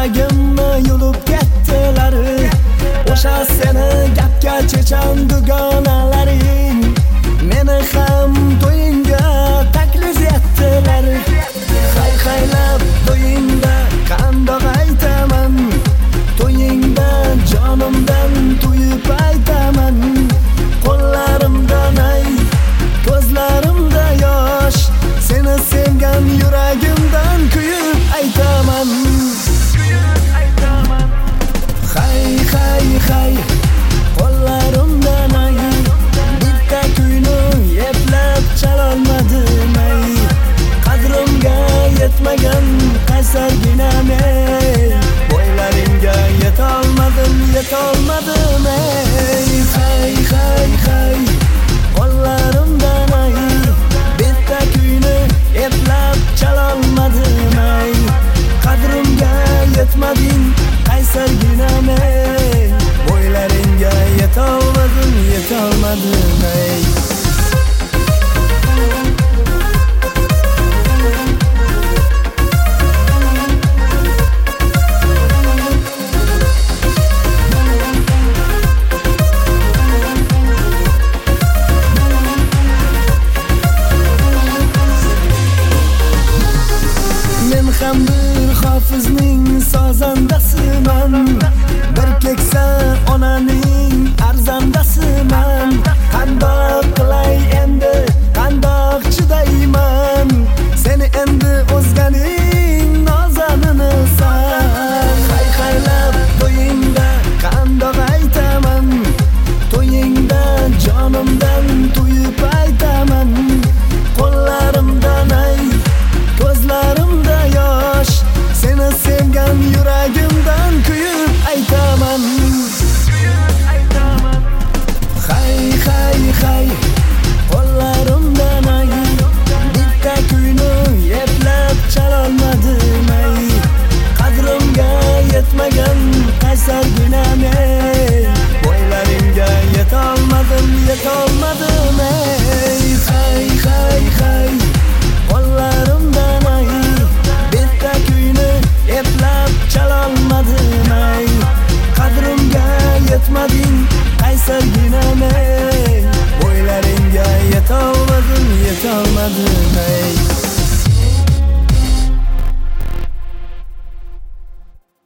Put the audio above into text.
yuragimni yulib ketdilar. O'sha seni gapga chechan dugonalaring meni ham to'yingga taklif etdilar. Hay-haylab to'yingda qandoq aytaman, to'yingda jonimdan to'yib aytaman. Qo'llarimda nay, ko'zlarimda yosh, seni sevgan yuragimdan kuyib aytaman. Hay, qo'llarimda nay, bitta kuyni eplab chalolmadim ay. Qadrimga yetmagan qaysarginam ey, bo'ylaringga yetolmadim ey. Hay, qo'llarimda nay, bitta kuyni eplab chalolmadim ay. Qadrimga yetmading qaysarginam ey, bo'ylaringga yetolmadim ey. Men ham bir hofizning sozandasiman, bir keksa onaning arzandasiman. Qandoq qilay endi, qandoq chidayman, seni endi o'zganing nozaninisan. Hay-haylab to'yingda qandoq aytaman, to'yingda jonimdan to'yib aytaman. Qo'llarimda nay, ko'zlarimda yosh, seni sevgan yuragimdan kuyib aytaman. Hay, qo'llarimda nay, bitta kuyni eplab chalolmadim ay. Qadrimga yetmagan qaysarginam ey, bo'ylaringga yetolmadim ey. Hay, qo'llarimda nay, bitta kuyni eplab chalolmadim ay. Qadrimga yetmading qaysarginam ey, bo'ylaringga yetolmadim